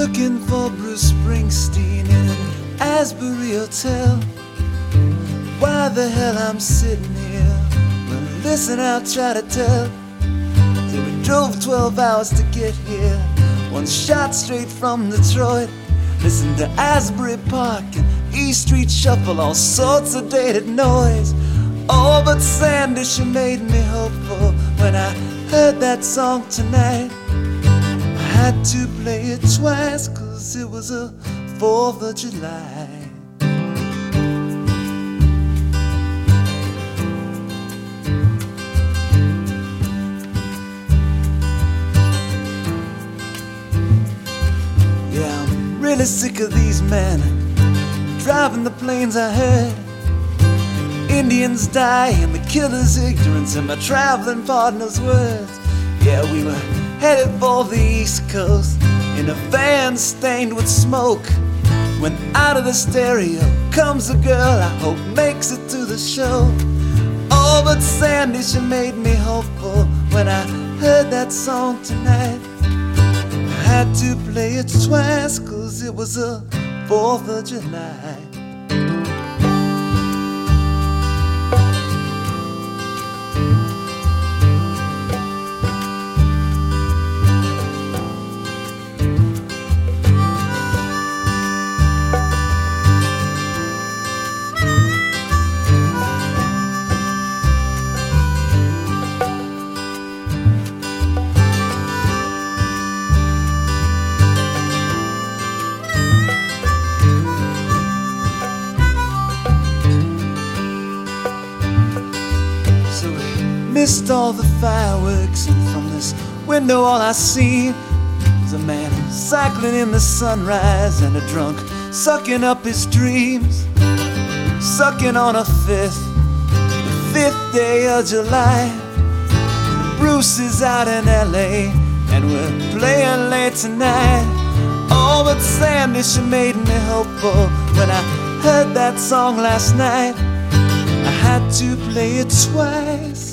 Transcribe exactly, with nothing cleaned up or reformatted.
looking for Bruce Springsteen in an Asbury hotel. Why the hell I'm sitting here? Well, listen, I'll try to tell. Till we drove twelve hours to get here, one shot straight from Detroit. Listen to Asbury Park and E Street Shuffle, all sorts of dated noise. Oh, but Sandy, she made me hopeful when I heard that song tonight. I had to play it twice, cause it was a fourth of July. Yeah, I'm really sick of these men driving the planes. I heard Indians die and the killer's ignorance, and my traveling partner's words. Yeah, we were headed for the East Coast in a van stained with smoke, when out of the stereo comes a girl I hope makes it to the show. Oh, but Sandy, she made me hopeful when I heard that song tonight. I had to play it twice, cause it was a fourth of July. Missed all the fireworks, and from this window all I seen was a man cycling in the sunrise and a drunk sucking up his dreams, sucking on a fifth, the fifth day of July. Bruce is out in L A and we're playing late tonight. Oh, but Sandy, she made me hopeful when I heard that song last night. I had to play it twice,